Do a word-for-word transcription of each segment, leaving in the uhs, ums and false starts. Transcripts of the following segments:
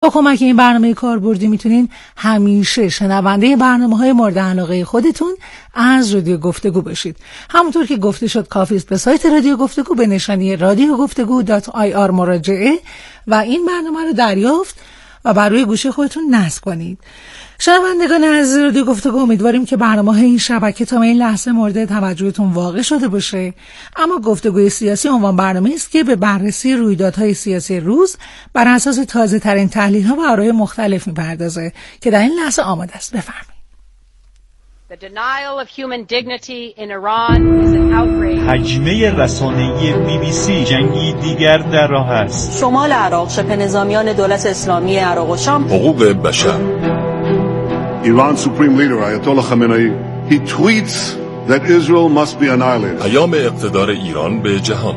با کمک این برنامه کاربردی میتونین همیشه شنونده برنامه‌های مورد علاقه خودتون از رادیو گفتگو بشید. همونطور که گفته شد کافی است به سایت رادیو گفتگو به نشانی رادیو گفتگو دات آی آر مراجعه و این برنامه رو دریافت و بر روی گوشی خودتون نصب کنید. شنوندگان عزیز رادیو گفتگو، امیدواریم که برنامه‌های این شبکه تا این لحظه مورد توجهتون واقع شده باشه. اما گفتگوی سیاسی عنوان برنامه‌ای است که به بررسی رویدادهای سیاسی روز بر اساس تازه‌ترین تحلیل‌ها و آرای مختلف می‌پردازه که در این لحظه آماده است. بفرمایید. The denial of human dignity in Iran is an outrage. حجمه رسانه‌ای بی بی سی جنگی دیگر در راه است. شمال عراق، شبه نظامیان دولت اسلامی عراق و شام. حقوق بشر. Iran's supreme leader Ayatollah Khamenei he tweets that Israel must be annihilated. پیام اقتدار ایران به جهان.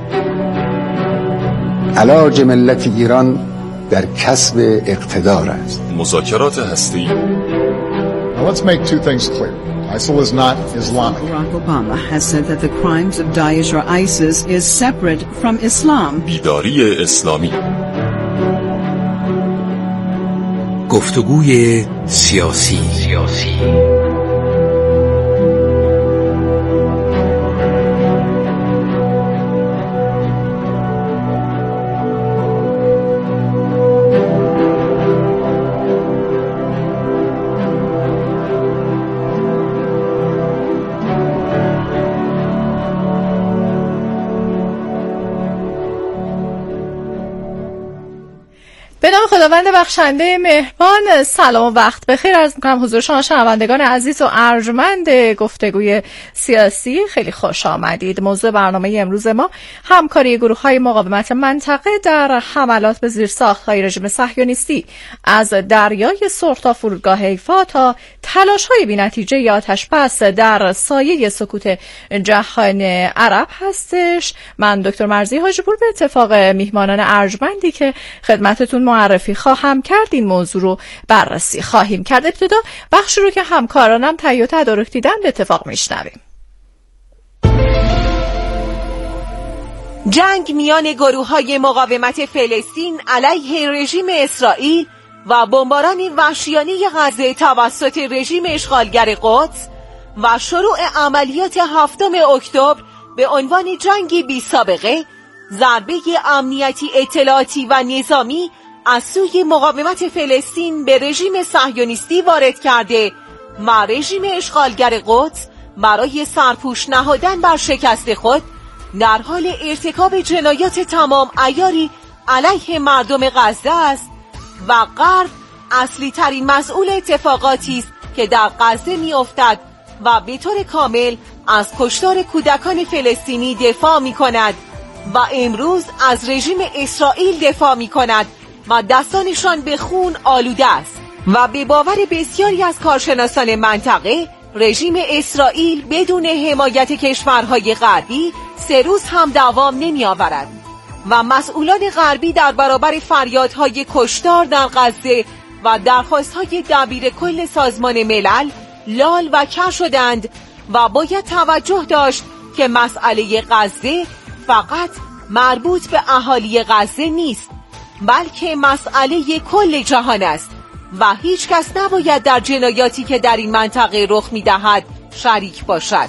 علاج ملت ایران در کسب اقتدار است. مذاکرات هسته‌ای. Now let's make two things clear. ISIL is not Islamic. Barack Obama has said that the crimes of Daesh or ISIS is separate from Islam. بیداری اسلامی. گفتگوی سیاسی سیاسی به نام خداوند بخشنده مهربان، سلام و وقت بخیر عرض می‌کنم حضور شما شنوندگان عزیز و ارجمند گفتگوی سیاسی. خیلی خوش آمدید. موضوع برنامه امروز ما همکاری گروه‌های مقاومت منطقه در حملات به زیرساخت‌های رژیم صهیونیستی از دریای سرخ تا فرودگاه حیفا تا تلاش‌های بی‌نتیجه آتش‌بس در سایه سکوت جهان عرب هستش. من دکتر مرضی حاجی‌پور به اتفاق میهمانان ارجمندی که خدمتتون معرفی خواهم کرد این موضوع رو بررسی خواهیم کرد. ابتدا بخشی رو که همکارانم تهیه و تدارک دیدن به اتفاق میشنویم. جنگ میان گروه‌های مقاومت فلسطین علیه رژیم اسرائیل و بمباران وحشیانه غزه توسط رژیم اشغالگر قدس و شروع عملیات هفتم اکتبر به عنوان جنگی بی سابقه، ضربه امنیتی اطلاعاتی و نظامی از سوی مقاومت فلسطین به رژیم صهیونیستی وارد کرده و رژیم اشغالگر قدس برای سرپوش نهادن بر شکست خود در حال ارتکاب جنایات تمام عیاری علیه مردم غزه است و غرب اصلی ترین مسئول اتفاقاتی است که در غزه می افتد و به طور کامل از کشتار کودکان فلسطینی دفاع می کند و امروز از رژیم اسرائیل دفاع می کند و دستانشان به خون آلوده است و به باور بسیاری از کارشناسان منطقه رژیم اسرائیل بدون حمایت کشورهای غربی سه روز هم دوام نمی آورد و مسئولان غربی در برابر فریادهای کشتار در غزه و درخواستهای دبیر کل سازمان ملل لال و کر شدند و باید توجه داشت که مسئله غزه فقط مربوط به اهالی غزه نیست بلکه مسئله کل جهان است و هیچ کس نباید در جنایاتی که در این منطقه رخ می‌دهد شریک باشد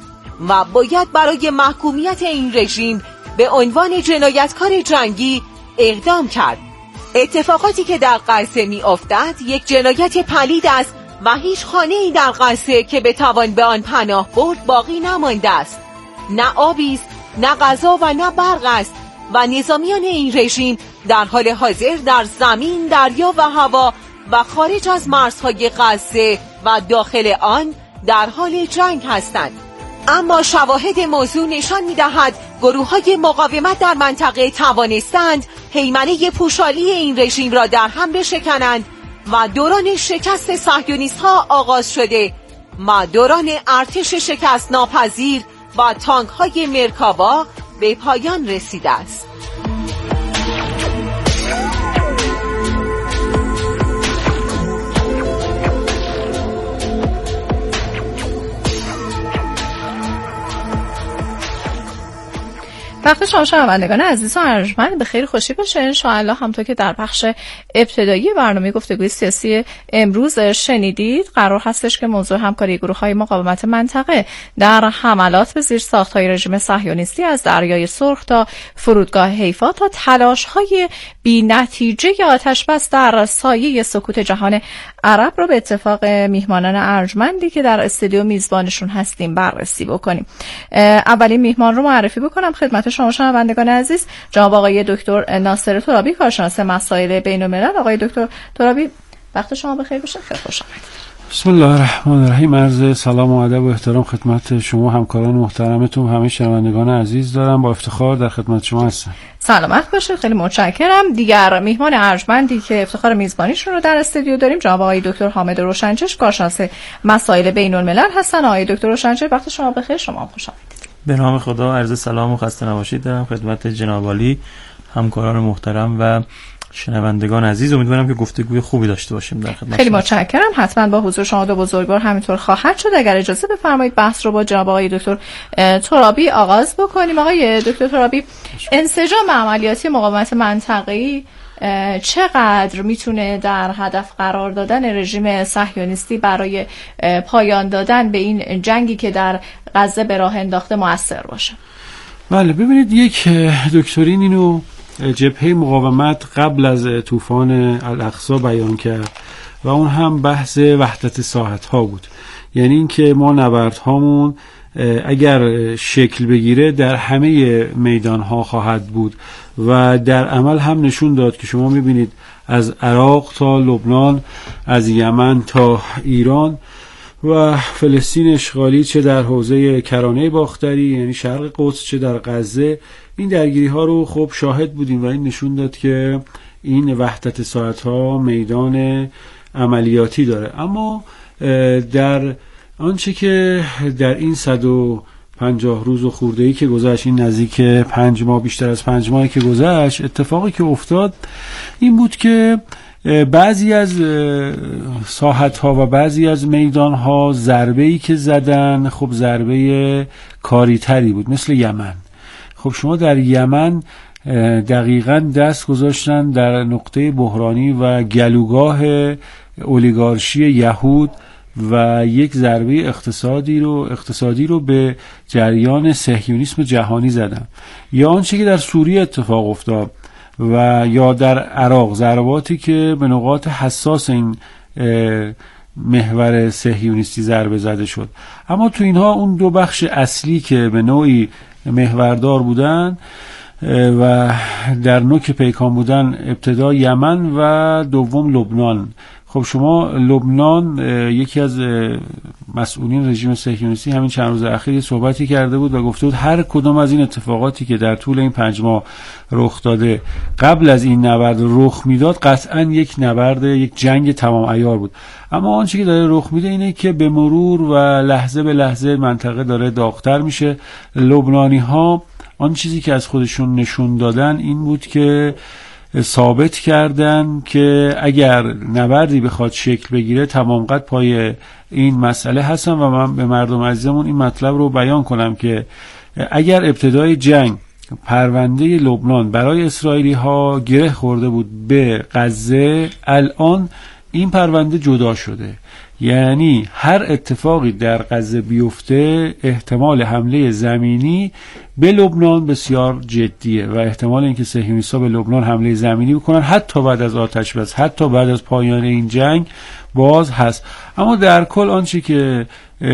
و باید برای محکومیت این رژیم به عنوان جنایتکار جنگی اقدام کرد. اتفاقاتی که در غزه می‌افتد یک جنایت پلید است و هیچ خانه‌ای در غزه که بتوان به آن پناه برد باقی نمانده است. نه آبی است، نه غذا و نه برق است و نظامیان این رژیم در حال حاضر در زمین، دریا و هوا و خارج از مرزهای غزه و داخل آن در حال جنگ هستند. اما شواهد موضوع نشان می‌دهد گروه‌های مقاومت در منطقه توانستند هیمنه پوشالی این رژیم را در هم بشکنند و دوران شکست صهیونیست‌ها آغاز شده و دوران ارتش شکست ناپذیر و تانک‌های مرکاوا به پایان رسیده است. وقت شما شنوندگان عزیز و ارجمند به خیر خوشی باشه. انشاءالله همونطور که در بخش ابتدایی برنامه گفتگوی سیاسی امروز شنیدید، قرار هستش که موضوع همکاری گروه‌های مقاومت منطقه در حملات به زیرساخت‌های رژیم صهیونیستی از دریای سرخ تا فرودگاه حیفا تا تلاش‌های بی‌نتیجه آتش‌بس در سایه سکوت جهان عرب رو به اتفاق میهمانان ارجمندی که در استودیو میزبانشون هستیم بررسی بکنیم. اولین میهمان رو معرفی بکنم خدمت شما شنوندگان عزیز، جناب آقای دکتر ناصر ترابی، کارشناس مسائل بین‌الملل. آقای دکتر ترابی وقت شما بخیر باشه. خیلی خوش آمدید. بسم الله الرحمن الرحیم. عرض سلام و ادب و احترام خدمت شما همکاران محترمتون، همه شنوندگان عزیز دارم. با افتخار در خدمت شما هستم. سلامت باشید. خیلی متشکرم. دیگر میهمان ارجمندی که افتخار میزبانیشون رو در استودیو داریم جناب آقای دکتر حامد روشنچشم، کارشناس مسائل بین‌الملل هستن. آقای دکتر روشنچشم وقت شما بخیر. شما خوش آمدید. به نام خدا، عرض سلام و خسته نباشید دارم خدمت جناب عالی، همکاران محترم و شنوندگان عزیز. امیدوارم که گفتگوی خوبی داشته باشیم در خدمت. خیلی متشکرم. حتما با حضور شما دو بزرگوار همینطور خواهد شد. اگر اجازه بفرمایید بحث رو با جناب آقای دکتر ترابی آغاز بکنیم. آقای دکتر ترابی، انسجام عملیاتی مقاومت منطقه‌ای چقدر میتونه در هدف قرار دادن رژیم صهیونیستی برای پایان دادن به این جنگی که در غزه به راه انداخته مؤثر باشه؟ بله، ببینید، یک دکترین اینو جبهه مقاومت قبل از طوفان الاقصی بیان کرد و اون هم بحث وحدت ساحت‌ها بود. یعنی اینکه ما نبردهامون اگر شکل بگیره در همه میدان‌ها خواهد بود و در عمل هم نشون داد که شما می‌بینید از عراق تا لبنان، از یمن تا ایران و فلسطین اشغالی، چه در حوزه کرانه باختری یعنی شرق قدس چه در غزه، این درگیری ها رو خب شاهد بودیم و این نشون داد که این وحدت ساعتها میدان عملیاتی داره. اما در آنچه که در این صد و پنجاه روز و خورده‌ای که گذشت، این نزدیک پنج ماه، بیشتر از پنج ماهی که گذشت، اتفاقی که افتاد این بود که بعضی از ساحت‌ها و بعضی از میدان‌ها ضربه‌ای که زدن خب ضربه کاری‌تری بود، مثل یمن. خب شما در یمن دقیقاً دست گذاشتن در نقطه بحرانی و گلوگاه اولیگارشی یهود و یک ضربه اقتصادی رو اقتصادی رو به جریان صهیونیسم جهانی زدن. یا آنچه که در سوریه اتفاق افتاد و یا در عراق، ضرباتی که به نقاط حساس این محور صهیونیستی ضربه زده شد. اما تو اینها اون دو بخش اصلی که به نوعی محوردار بودن و در نوک پیکان بودن، ابتدا یمن و دوم لبنان. خب شما لبنان، یکی از مسئولین رژیم صهیونیستی همین چند روز اخیر صحبتی کرده بود و گفته بود هر کدام از این اتفاقاتی که در طول این پنج ماه رخ داده قبل از این نبرد رخ میداد قطعا یک نبرد، یک جنگ تمام عیار بود. اما آنچه که داره رخ میده اینه که به مرور و لحظه به لحظه منطقه داره داغ‌تر میشه. لبنانی ها آن چیزی که از خودشون نشون دادن این بود که ثابت کردن که اگر نبردی بخواد شکل بگیره تمام قد پای این مسئله هستن. و من به مردم عزیزمون این مطلب رو بیان کنم که اگر ابتدای جنگ پرونده لبنان برای اسرائیلی ها گره خورده بود به غزه، الان این پرونده جدا شده. یعنی هر اتفاقی در غزه بیفته احتمال حمله زمینی به لبنان بسیار جدیه و احتمال اینکه صهیونیست‌ها به لبنان حمله زمینی بکنن حتی بعد از آتش بس، حتی بعد از پایان این جنگ باز هست. اما در کل آنچه که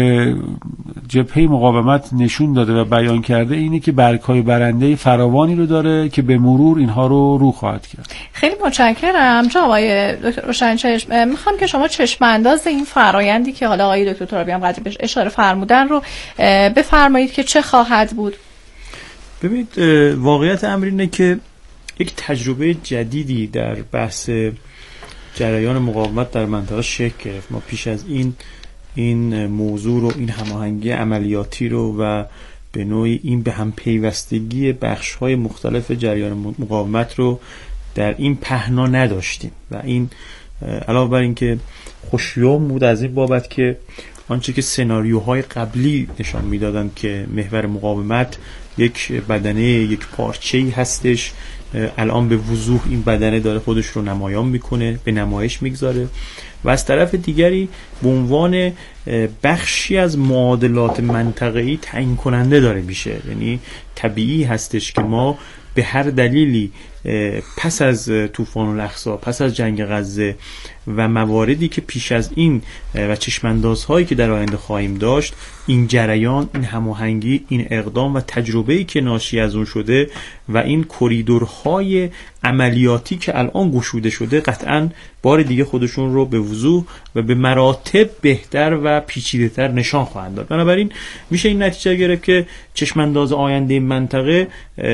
جبهه مقاومت نشون داده و بیان کرده اینه که برگ‌های برنده فراوانی رو داره که به مرور اینها رو رو خواهد کرد. خیلی متشکرم. جناب آقای دکتر روشنچشم، میخوام که شما چشم انداز این فرایندی که حالا آقای دکتر ترابی هم قدری بهش اشاره فرمودن رو بفرمایید که چه خواهد بود. ببینید، واقعیت امر اینه که یک تجربه جدیدی در بحث جریان مقاومت در منطقه شکل گرفت. ما پیش از این این موضوع رو، این هماهنگی عملیاتی رو و به نوعی این به هم پیوستگی بخش‌های مختلف جریان مقاومت رو در این پهنا نداشتیم و این علاوه بر این که خوشیوم بود از این بابت که آنچه که سناریوهای قبلی نشان میدادند که محور مقاومت یک بدنه، یک پارچه‌ای هستش، الان به وضوح این بدنه داره خودش رو نمایان میکنه، به نمایش میگذاره و از طرف دیگری به عنوان بخشی از معادلات منطقه‌ای تعیین کننده داره میشه. یعنی طبیعی هستش که ما به هر دلیلی پس از طوفان الاقصی، پس از جنگ غزه و مواردی که پیش از این و چشماندازهایی که در آینده خواهیم داشت، این جریان، این هماهنگی، این اقدام و تجربه‌ای که ناشی از اون شده و این کریدورهای عملیاتی که الان گشوده شده قطعاً بار دیگه خودشون رو به وضوح و به مراتب بهتر و پیچیده‌تر نشان خواهند داد. بنابراین میشه این نتیجه گرفت که چشمانداز آینده منطقه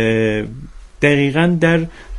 دقیقاً در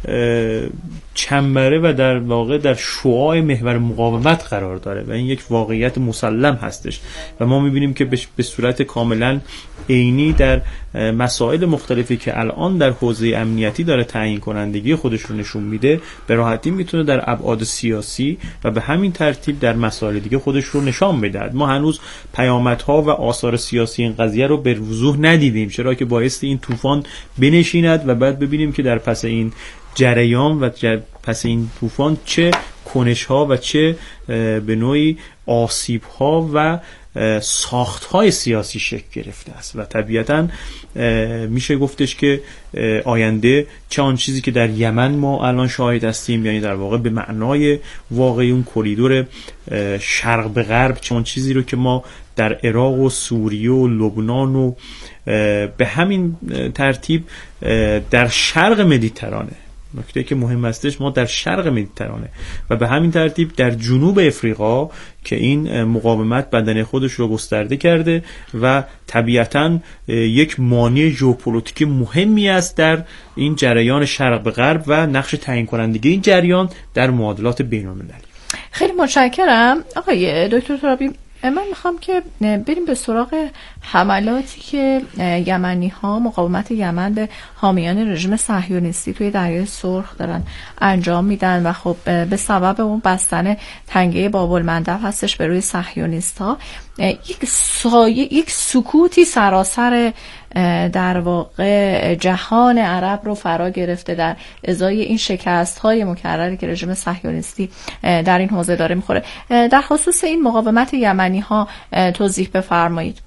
چنبره و در واقع در شعاع محور مقاومت قرار داره و این یک واقعیت مسلم هستش و ما میبینیم که به صورت کاملا عینی در مسائل مختلفی که الان در حوزه امنیتی داره تعیین کنندگی خودش رو نشون میده، به راحتی میتونه در ابعاد سیاسی و به همین ترتیب در مسائل دیگه خودش رو نشان بده. ما هنوز پیامدها و آثار سیاسی این قضیه رو به وضوح ندیدیم، چرا که بایستی این طوفان بنشیند و بعد ببینیم که در پس این جریان و پس این طوفان چه کنش‌ها و چه به نوعی آسیب‌ها و ساخت‌های سیاسی شکل گرفته است و طبیعتاً میشه گفتش که آینده چه آن چیزی که در یمن ما الان شاهد هستیم، یعنی در واقع به معنای واقعی اون کریدور شرق به غرب، چه آن چیزی رو که ما در عراق و سوریه و لبنان و به همین ترتیب در شرق مدیترانه، نکته که مهم هستش ما در شرق مدیترانه و به همین ترتیب در جنوب افریقا که این مقاومت بدنه خودش رو گسترده کرده و طبیعتاً یک مانع ژئوپلیتیکی مهمی است در این جریان شرق به غرب و نقش تعیین کنندگی این جریان در معادلات بین‌المللی. خیلی متشکرم آقای دکتر ترابی. من میخوام که بریم به سراغ حملاتی که یمنی ها، مقاومت یمن به حامیان رژیم صهیونیستی توی دریای سرخ دارن انجام میدن و خب به سبب اون بستن تنگه باب المندب هستش به روی صهیونیست ها یک سایه، یک سکوتی سراسر در واقع جهان عرب رو فرا گرفته در ازای این شکست های مکرری که رژیم صهیونیستی در این حوزه داره میخوره. در خصوص این مقاومت یمنی ها توضیح بفرمایید.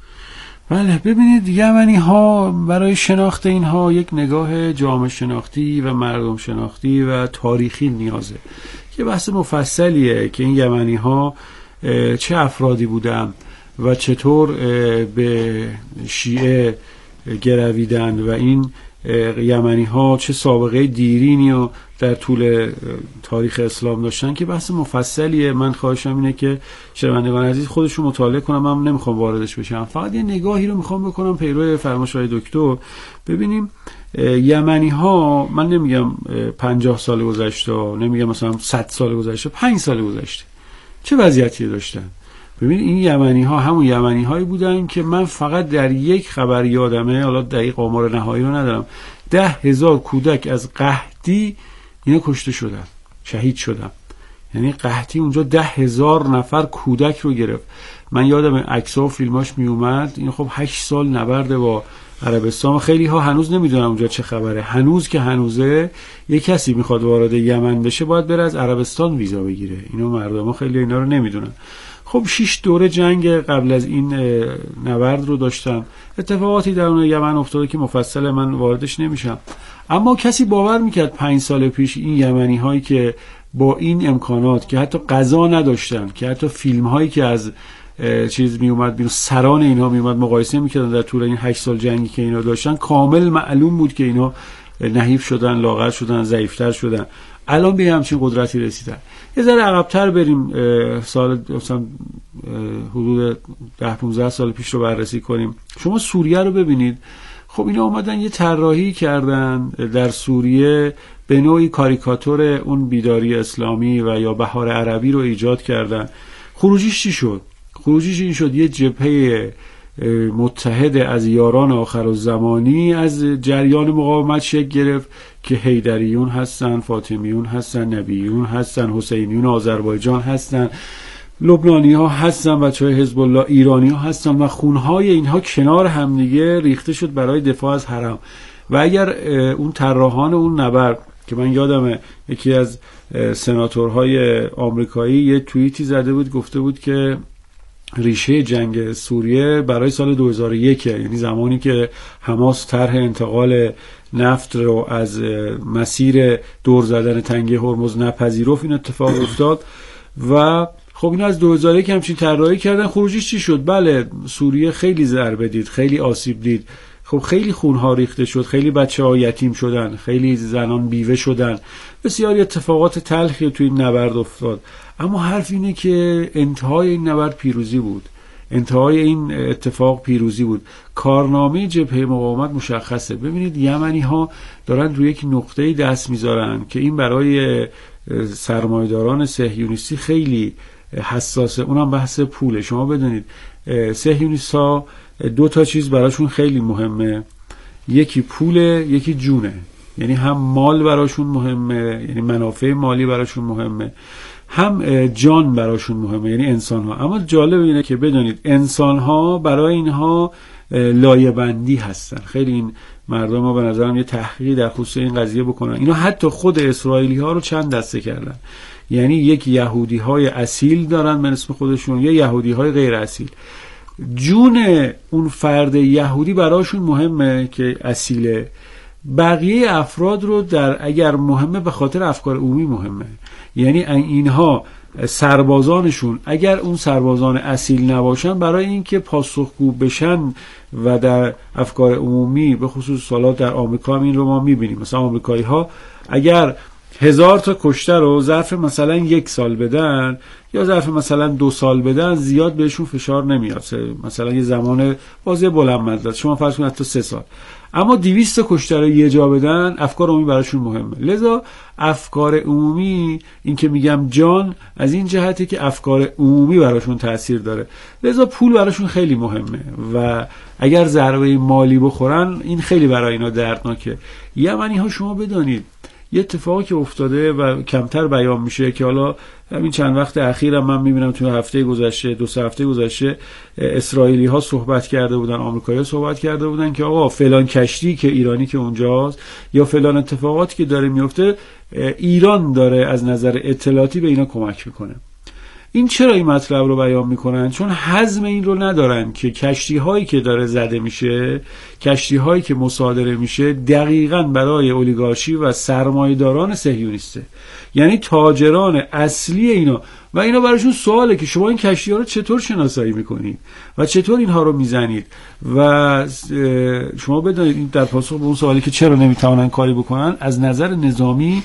بله، ببینید یمنی ها برای شناخت اینها یک نگاه جامعه شناختی و مردم شناختی و تاریخی نیازه که بحث مفصلیه که این یمنی ها چه افرادی بودن و چطور به شیعه گرویدن و این یمنی ها چه سابقه دیرینی و در طول تاریخ اسلام داشتن که بحث مفصلیه. من خواهشم اینه که شنوندگان عزیز خودشون مطالعه کنم، من نمیخوام واردش بشم، فقط یه نگاهی رو میخوام بکنم پیرو فرمایش های دکتر. ببینیم یمنی ها، من نمیگم پنجاه سال گذشته، نمیگم مثلا صد سال گذشته، پنج سال گذشته چه وضعیتی داشتن. ببین این یمنی ها همون یمنی هایی بودن که من فقط در یک خبر یادمه، حالا دقیق آمار نهایی رو ندارم، ده هزار کودک از قحطی اینا کشته شدن، شهید شدن. یعنی قحطی اونجا ده هزار نفر کودک رو گرفت. من یادم عکس‌ها و فیلماش می اومد. این خب هشت سال نبرد با عربستان. خیلی ها هنوز نمیدونن اونجا چه خبره. هنوز که هنوزه یک کسی میخواد وارد یمن بشه باید بره از عربستان ویزا بگیره. اینو مردم ها خیلی اینا رو نمیدونن. خب شش دوره جنگ قبل از این نبرد رو داشتم. اتفاقاتی در اون یمن افتاده که مفصل من واردش نمیشم. اما کسی باور میکرد پنج سال پیش این یمنی هایی که با این امکانات که حتی غذا نداشتن، که حتی فیلم هایی که از چیز می اومد بیرون سران اینا می اومد مقایسه میکردن در طول این هشت سال جنگی که اینا داشتن، کامل معلوم بود که اینا نحیف شدن، لاغر شدن، ضعیفتر شدن. الان به همچین قدرتی رسیدن. یه ذره عقب‌تر بریم، سال مثلا حدود ده پانزده سال پیش رو بررسی کنیم. شما سوریه رو ببینید. خب اینا اومدن یه طراحی کردن در سوریه، به نوعی کاریکاتور اون بیداری اسلامی و یا بهار عربی رو ایجاد کردن. خروجیش چی شد؟ خروجیش این شد یه جبهه متحد از یاران آخرالزمانی از جریان مقاومت شکل گرفت که حیدریون هستن، فاطمیون هستن، نبیون هستن، حسینیون آذربایجان هستن لبنانی ها هستن، بچه های حزب الله ایرانی ها هستن و خونهای اینها کنار همدیگه ریخته شد برای دفاع از حرم. و اگر اون طراحان اون نبرد که من یادمه یکی از سناتورهای آمریکایی یه توییتی زده بود، گفته بود که ریشه جنگ سوریه برای سال دو هزار و یک، یعنی زمانی که حماس طرح انتقال نفت رو از مسیر دور زدن تنگه هرمز نپذیرفت، این اتفاق افتاد. و خب اینا از دو هزار و یک همچین طراحی کردن. خروجیش چی شد؟ بله، سوریه خیلی ضربه دید، خیلی آسیب دید، خب خیلی خونها ریخته شد، خیلی بچه‌ها یتیم شدن، خیلی زنان بیوه شدن، بسیاری اتفاقات تلخی توی این نبرد افتاد. اما حرف اینه که انتهای این نبرد پیروزی بود، انتهای این اتفاق پیروزی بود. کارنامه جبهه مقاومت مشخصه. ببینید یمنی ها دارن روی یک نقطه‌ای دست میذارن که این برای سرمایه‌داران صهیونیستی خیلی حساسه، اونم بحث پوله. شما بدونید صهیونیست‌ها دو تا چیز براشون خیلی مهمه، یکی پوله، یکی جونه. یعنی هم مال براشون مهمه، یعنی منافع مالی براشون مهمه، هم جان براشون مهمه، یعنی انسان ها. اما جالب اینه که بدونید انسان ها برای اینها لایه بندی هستن. خیلی این مردم ما به نظرم یه تحقیقی در خصوص این قضیه بکنن. اینا حتی خود اسرائیلی ها رو چند دسته کردن، یعنی یک یهودی های اصیل دارن به اسم خودشون، یه یهودی های غیر اصیل. جون اون فرد یهودی براشون مهمه که اصیله، بقیه افراد رو در اگر مهمه به خاطر افکار عمومی مهمه. یعنی اینها سربازانشون اگر اون سربازان اصیل نباشن، برای اینکه پاسخگو بشن و در افکار عمومی به خصوص سالات در آمریکا هم این رو ما میبینیم، مثلا آمریکایی ها اگر هزار تا کشته رو ظرف مثلا یک سال بدن یا ظرف مثلا دو سال بدن، زیاد بهشون فشار نمیاد، مثلا یه زمان بازی بلند مدت شما فرض کنید تا سه سال. اما دویست تا کشته رو یه جا بدن، افکار عمومی براشون مهمه. لذا افکار عمومی، این که میگم جان، از این جهته که افکار عمومی براشون تأثیر داره. لذا پول براشون خیلی مهمه و اگر ضربه مالی بخورن این خیلی برای اینا دردناکه. یمنی ها شما بدانید یه اتفاقی که افتاده و کمتر بیان میشه که حالا همین چند وقت اخیرم من میبینم توی هفته گذشته دو سه هفته گذشته اسرائیلی ها صحبت کرده بودن، آمریکایی ها صحبت کرده بودن که آقا فلان کشتی که ایرانی که اونجاست یا فلان اتفاقاتی که داره میفته، ایران داره از نظر اطلاعاتی به اینا کمک میکنه. این چرا این مطلب رو بیان میکنن؟ چون حزم این رو ندارن که کشتی هایی که داره زده میشه، کشتی هایی که مصادره میشه، دقیقاً برای اولیگارشی و سرمایه‌داران صهیونیسته، یعنی تاجران اصلی اینا. و اینا براشون سواله که شما این کشتی ها رو چطور شناسایی میکنید و چطور اینها رو میزنید. و شما بدونید این در پاسخ به اون سوالی که چرا نمیتوانن کاری بکنن، از نظر نظامی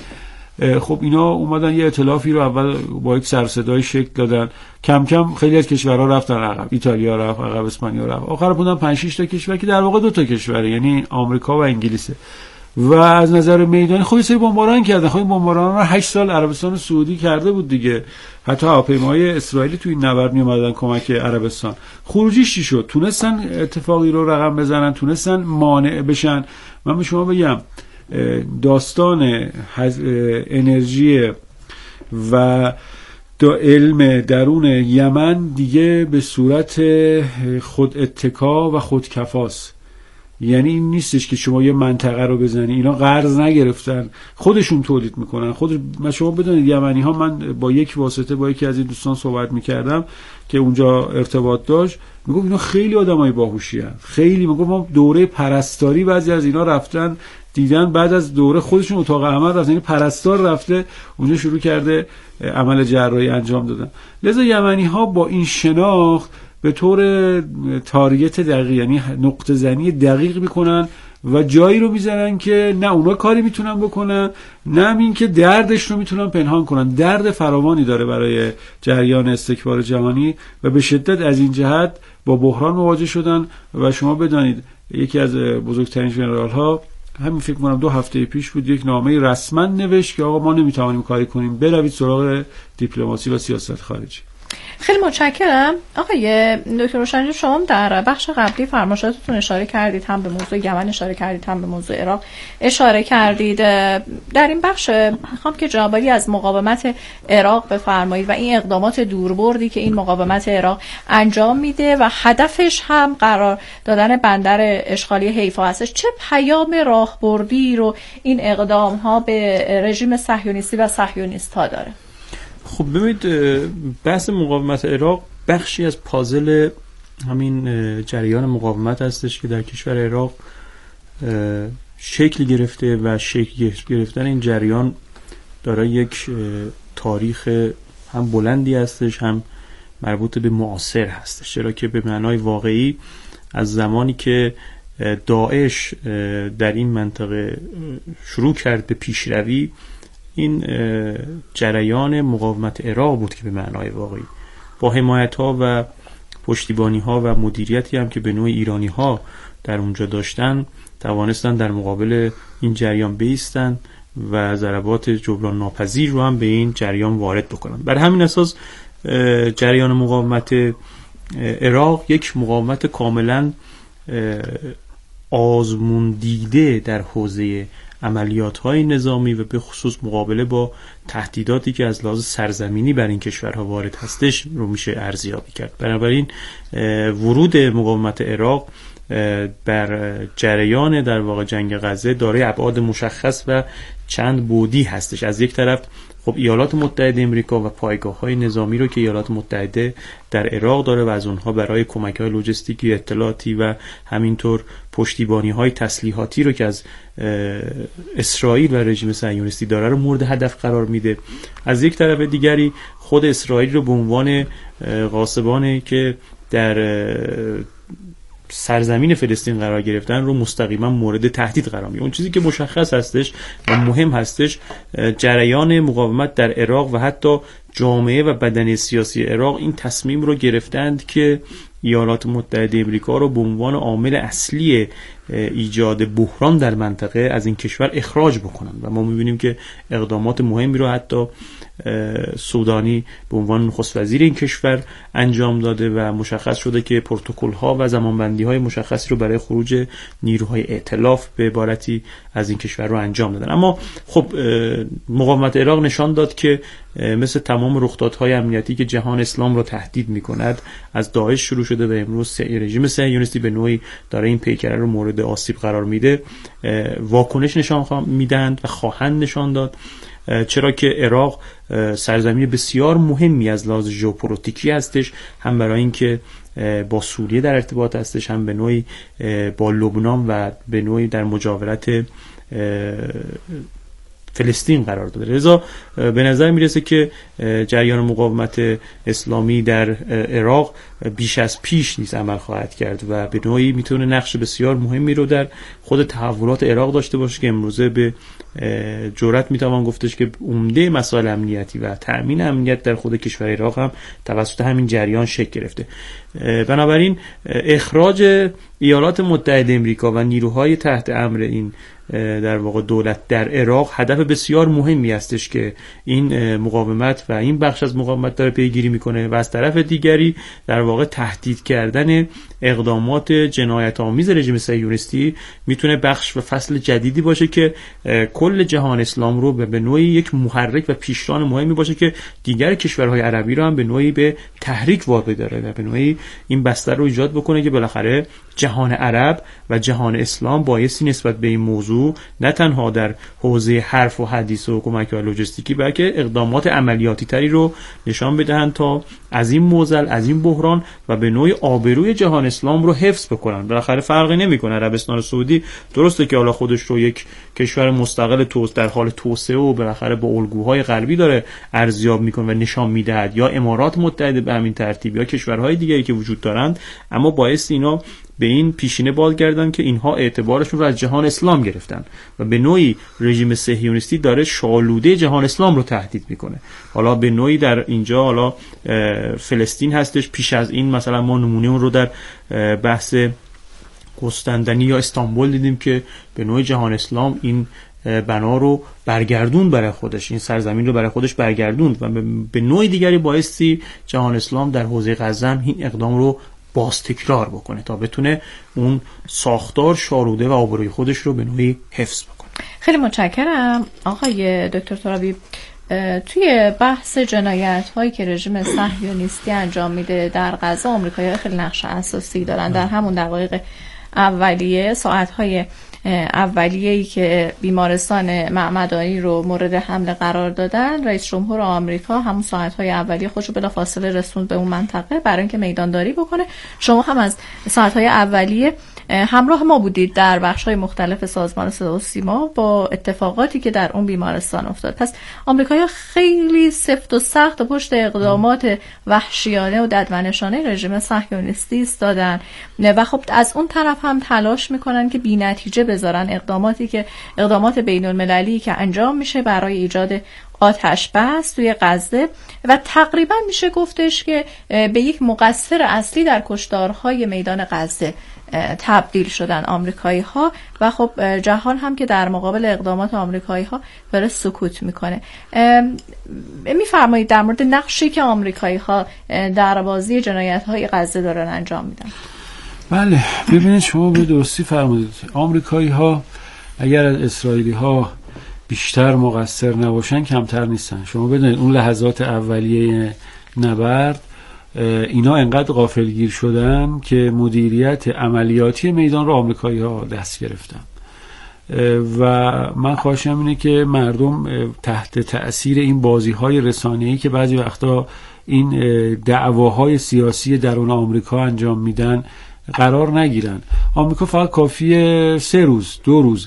خب اینا اومدن یه ائتلافی رو اول با یک سر صدای شکل دادن، کم کم خیلی از کشورها رفتن عقب، ایتالیا رفت عقب، اسپانیا رفت، آخر بودن پنج شش تا کشور که در واقع دو تا کشوره، یعنی آمریکا و انگلیسه. و از نظر میدانی خب یه سری بمباران کردن. خب این بمباران رو هشت سال عربستان سعودی کرده بود دیگه، حتی هواپیماهای اسرائیلی تو این نبرد می اومدن کمک عربستان. خروجیش چی شد؟ تونستن اتفاقی رو رقم بزنن، تونستن مانع بشن. من به شما بگم داستان انرژی و دو علم درون یمن دیگه به صورت خود اتکا و خود کفاست. یعنی این نیستش که شما یه منطقه رو بزنی، اینا قرض نگرفتن، خودشون تولید میکنن. خود شما بدونید یمنی ها، من با یک واسطه با یکی از این دوستان صحبت میکردم که اونجا ارتباط داشت، میگفت اینا خیلی آدمای باهوشی هستن، خیلی. میگفت ما دوره پرستاری بعضی از اینا رفتن دیدن، بعد از دوره خودشون اتاق عمل رفتن، یعنی پرستار رفته اونجا شروع کرده عمل جراحی انجام دادن. لذا یمنی ها با این شناخت به طور تارگت دقیق، یعنی نقطه زنی دقیق میکنن و جایی رو میزنن که نه اونا کاری میتونن بکنن، نه این که دردش رو میتونن پنهان کنن. درد فراوانی داره برای جریان استکبار جهانی و به شدت از این جهت با بحران مواجه شدن. و شما بدانید یکی از بزرگترین ژنرال ها همین فکر کنم دو هفته پیش بود، یک نامه رسما نوشت که آقا ما نمیتوانیم کاری کنیم، بروید سراغ دیپلماسی و سیاست خارجی. خیلی متشکرم آقای دکتر روشنی. شما در بخش قبلی فرمایشاتتون اشاره کردید، هم به موضوع یمن اشاره کردید، هم به موضوع عراق اشاره کردید. در این بخش میخوام که جنابعالی از مقاومت عراق بفرمایید و این اقدامات دوربردی که این مقاومت عراق انجام میده و هدفش هم قرار دادن بندر اشغالی حیفا هستش، چه پیام راهبردی رو این اقدام ها به رژیم صهیونیستی و صهیونیست ها داره؟ خب ببینید، بحث مقاومت عراق بخشی از پازل همین جریان مقاومت هستش که در کشور عراق شکل گرفته و شکل گرفتن این جریان دارای یک تاریخ هم بلندی هستش، هم مربوط به معاصر هستش، چرا که به معنای واقعی از زمانی که داعش در این منطقه شروع کرد به پیشروی، این جریان مقاومت عراق بود که به معنای واقعی با حمایت ها و پشتیبانی ها و مدیریتی هم که به نوع ایرانی ها در اونجا داشتن توانستن در مقابل این جریان بایستن و ضربات جبران ناپذیر رو هم به این جریان وارد بکنن. بر همین اساس جریان مقاومت عراق یک مقاومت کاملا آزموندیده در حوزه عملیات‌های نظامی و به خصوص مقابله با تهدیداتی که از لحاظ سرزمینی بر این کشورها وارد هستش رو میشه ارزیابی کرد. بنابراین ورود مقاومت عراق بر جریان در واقع جنگ غزه دارای ابعاد مشخص و چند بعدی هستش. از یک طرف خب ایالات متحده امریکا و پایگاه‌های نظامی رو که ایالات متحده در عراق داره و از اونها برای کمک‌های لوجستیکی، اطلاعاتی و همینطور پشتیبانی‌های تسلیحاتی رو که از اسرائیل و رژیم صهیونیستی داره رو مورد هدف قرار میده. از یک طرف دیگری خود اسرائیل رو به عنوان غاصبانی که در سرزمین فلسطین قرار گرفتن رو مستقیما مورد تهدید قرار میده. اون چیزی که مشخص هستش و مهم هستش، جریان مقاومت در عراق و حتی جامعه و بدنه سیاسی عراق این تصمیم رو گرفتند که ایالات متحده امریکا رو به عنوان عامل اصلی ایجاد بحران در منطقه از این کشور اخراج بکنن و ما می‌بینیم که اقدامات مهمی رو حتی سودانی به عنوان نخست وزیر این کشور انجام داده و مشخص شده که پروتکل‌ها و زمانبندی‌های مشخصی رو برای خروج نیروهای ائتلاف به عبارتی از این کشور رو انجام دادن. اما خب مقاومت عراق نشان داد که مثل تمام رخدادهای امنیتی که جهان اسلام رو تهدید می‌کند از داعش شروع شده و امروز رژیم صهیونیستی به نوعی داره این پیکره رو مورد آسیب قرار میده، واکنش نشان میدند و خواهند نشان داد، چرا که عراق سرزمین بسیار مهمی از لحاظ ژئوپلیتیکی هستش، هم برای اینکه با سوریه در ارتباط هستش، هم به نوعی با لبنان و به نوعی در مجاورت فلسطین قرار داده. لذا به نظر میرسه که جریان مقاومت اسلامی در عراق بیش از پیش نیز عمل خواهد کرد و به نوعی میتونه نقش بسیار مهمی رو در خود تحولات عراق داشته باشه که امروزه به جرأت میتوان گفتش که عمده مسائل امنیتی و تأمین امنیت در خود کشور عراق هم توسط همین جریان شکل گرفته. بنابراین اخراج ایالات متحده امریکا و نیروهای تحت امر این در واقع دولت در عراق هدف بسیار مهمی هستش که این مقاومت و این بخش از مقاومت داره پیگیری میکنه و از طرف دیگری در واقع تهدید کردن اقدامات جنایت آمیز رژیم صهیونیستی میتونه بخش و فصل جدیدی باشه که کل جهان اسلام رو به نوعی یک محرک و پیشران مهمی باشه که دیگر کشورهای عربی رو هم به نوعی به تحریک واقع داره و به نوعی این بستر رو ایجاد بکنه که بالاخره جهان عرب و جهان اسلام بایستی نسبت به این موضوع نه تنها در حوزه حرف و حدیث و کمک‌های لوجستیکی بلکه اقدامات عملیاتی تری رو نشان بدهند تا از این معضل، از این بحران و به نوعی آبروی جهان اسلام رو حفظ بکنن. بالاخره فرقی نمیکنه عربستان سعودی درسته که حالا خودش رو یک کشور مستقل توس در حال توسعه و بالاخره با الگوهای غربی داره ارزیاب میکنه و نشان میدهد، یا امارات متحده به همین ترتیب، یا کشورهای دیگری که وجود دارند، اما باعث اینا به این پیشینه بازگردن که اینها اعتبارشون رو از جهان اسلام گرفتن و به نوعی رژیم صهیونیستی داره شالوده جهان اسلام رو تهدید میکنه. حالا به نوعی در اینجا حالا فلسطین هستش، پیش از این مثلا ما نمونه اون رو در بحث قسطنطنیه یا استانبول دیدیم که به نوعی جهان اسلام این بنا رو برگردوند برای خودش، این سرزمین رو برای خودش برگردوند و به نوع دیگری بایستی جهان اسلام در حوزه غزه هم این اقدام رو باز تکرار بکنه تا بتونه اون ساختار شاروده و آبروی خودش رو به نوعی حفظ بکنه. خیلی متشکرم آقای دکتر ترابی. توی بحث جنایت هایی که رژیم صهیونیستی انجام میده در غزه، آمریکایی‌ها خیلی نقش اساسی دارن. در همون دقایق اولیه، ساعت های اولیه‌ای که بیمارستان معمدانی رو مورد حمله قرار دادن، رئیس جمهور آمریکا همون ساعت‌های اولیه خودش رو بلافاصله رسوند به اون منطقه برای اینکه میدانداری بکنه. شما هم از ساعت‌های اولیه همراه ما بودید در بخش‌های مختلف سازمان صدا و سیما با اتفاقاتی که در اون بیمارستان افتاد. پس آمریکایی‌ها خیلی سفت و سخت و پشت اقدامات وحشیانه و ددمنشانه رژیم صهیونیستی ایستادن و خب از اون طرف هم تلاش میکنن که بی‌نتیجه بذارن اقداماتی که اقدامات بین‌المللی که انجام میشه برای ایجاد آتش بس توی غزه و تقریبا میشه گفتش که به یک مقصر اصلی در کشتارهای میدان غزه تبدیل شدن آمریکایی ها و خب جهان هم که در مقابل اقدامات آمریکایی ها داره سکوت میکنه. میفرمایید در مورد نقشی که آمریکایی ها در بازی جنایت های غزه دارن انجام میدن؟ بله، ببینید شما به درستی فرمودید. آمریکایی ها اگر از اسرائیلی ها بیشتر مقصر نباشن کمتر نیستن. شما بدونید اون لحظات اولیه نبرد اینا انقدر غافلگیر شدن که مدیریت عملیاتی میدان رو آمریکایی ها دست گرفتن و من خواهشم اینه که مردم تحت تأثیر این بازی های رسانه‌ای که بعضی وقتا این دعواهای سیاسی درون آمریکا انجام میدن قرار نگیرن. آمریکا فقط کافیه سه روز دو روز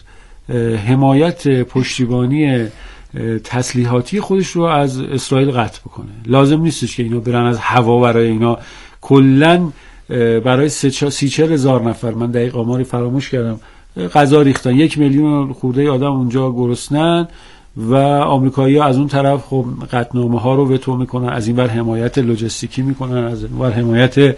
حمایت پشتیبانی تسلیحاتی خودش رو از اسرائیل قطع بکنه. لازم نیستش که اینا برن از هوا برای اینا کلن برای سی چهل هزار نفر، من دقیق آماری فراموش کردم، غذا ریختن. یک میلیون خورده آدم اونجا گرسنن و آمریکایی‌ها از اون طرف خب قطعنامه ها رو وتو میکنن، از این ور حمایت لوجستیکی میکنن، از این ور حمایت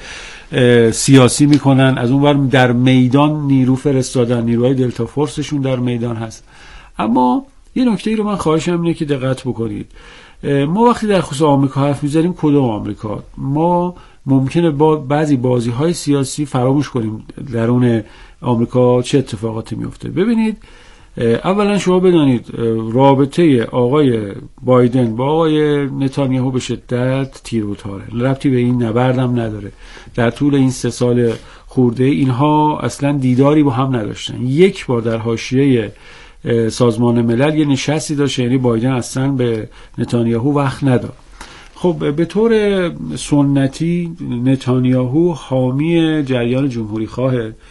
سیاسی میکنن، از اون ور در میدان نیرو فرستادن، نیروهای دلتا فورسشون در میدان هست. اما یه نکته ای رو من خواهشم اینه که دقت بکنید. ما وقتی در خصوص آمریکا حرف میزنیم کدوم آمریکا؟ ما ممکنه با بعضی بازی های سیاسی فراموش کنیم درون آمریکا چه اتفاقاتی میفته. ببینید، اولا شما بدانید رابطه آقای بایدن با آقای نتانیاهو به شدت تیر و تاره، ربطی به این نبردم نداره. در طول این سه سال خورده اینها اصلا دیداری با هم نداشتن. یک بار در حاشیه سازمان ملل یه نشستی داشت، یعنی بایدن اصلا به نتانیاهو وقت نداد. خب به طور سنتی نتانیاهو حامی جریان جمهوری خواه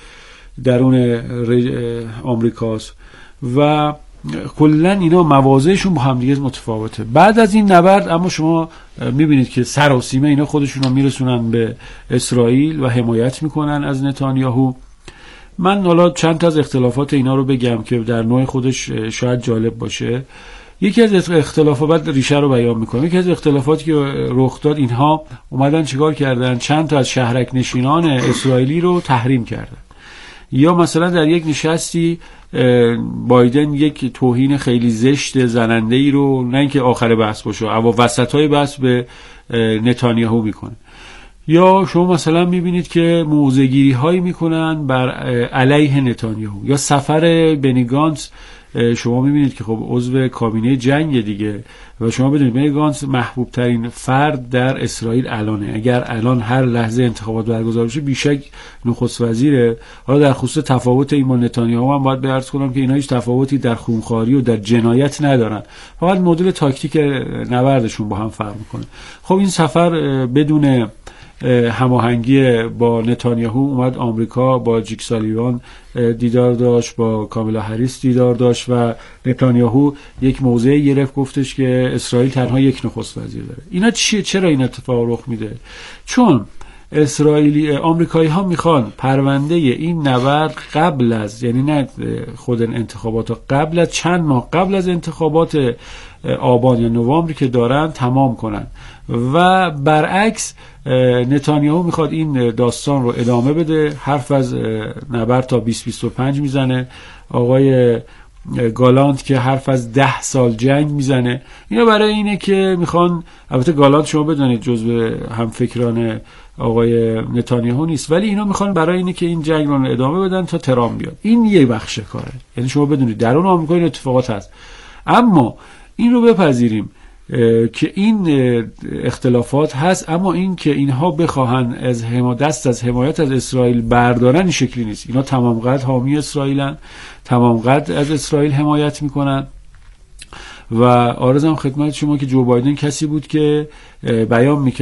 درون آمریکاست و کلا اینا مواضعشون با هم دیگه متفاوته. بعد از این نبرد اما شما میبینید که سراسیمه اینا خودشون رو میرسونن به اسرائیل و حمایت میکنن از نتانیاهو. من حالا چند تا از اختلافات اینا رو بگم که در نوع خودش شاید جالب باشه. یکی از اختلافات، بعد ریشه رو بیان میکنم، یکی از اختلافاتی که رخ داد، اینها اومدن چیکار کردن؟ چند تا از شهرک نشینان اسرائیلی رو تحریم کردن. یا مثلا در یک نشستی بایدن یک توهین خیلی زشت زننده ای رو، نه اینکه آخر بحث باشه، اما وسطای بحث به نتانیاهو میکنه. یا شما مثلا میبینید که موضع‌گیری هایی میکنن بر علیه نتانیاهو. یا سفر بنی گانتز، شما میبینید که خب عضو کابینه جنگ دیگه و شما بدونید بنی گانتز محبوب ترین فرد در اسرائیل الانه. اگر الان هر لحظه انتخابات برگزار بشه بیشک نخست وزیره. حالا در خصوص تفاوت این با نتانیاهو هم باید به عرض کنم که اینا هیچ تفاوتی در خونخواری و در جنایت ندارن، فقط مدل تاکتیک نبردشون با هم فرق میکنه. خب این سفر بدون هماهنگی با نتانیاهو اومد آمریکا، با جیک سالیوان دیدار داشت، با کامیلا هریس دیدار داشت و نتانیاهو یک موضعی گرفت، گفتش که اسرائیل تنها یک نخست وزیر داره. اینا چیه؟ چرا این اتفاق رخ میده؟ چون اسرائیلی آمریکایی ها میخوان پرونده این نبرد قبل از، یعنی نه خود انتخابات، قبل از چند ماه قبل از انتخابات آبان یا نوامبر که دارن تمام کنن و برعکس نتانیاهو میخواد این داستان رو ادامه بده، حرف از نبرد تا بیست بیست و پنج میزنه. آقای گالانت که حرف از ده سال جنگ میزنه. اینا برای اینه که میخوان، البته گالانت شما بدونید جزو همفکران آقای نتانیاهو نیست، ولی اینا میخوان برای اینه که این جنگ رو ادامه بدن تا ترامپ بیاد. این یه بخش کاره، یعنی شما بدونید درون آمریکا این اتفاقات هست. اما این رو بپذیریم که این اختلافات هست، اما این که اینها بخواهن از حمایت دست از حمایت از اسرائیل بردارن این شکلی نیست. اینا تمام قد حامی اسرائیلن، تمام قد از اسرائیل حمایت میکنن. و عرضم خدمت شما که جو بایدن کسی بود که بیان میکرد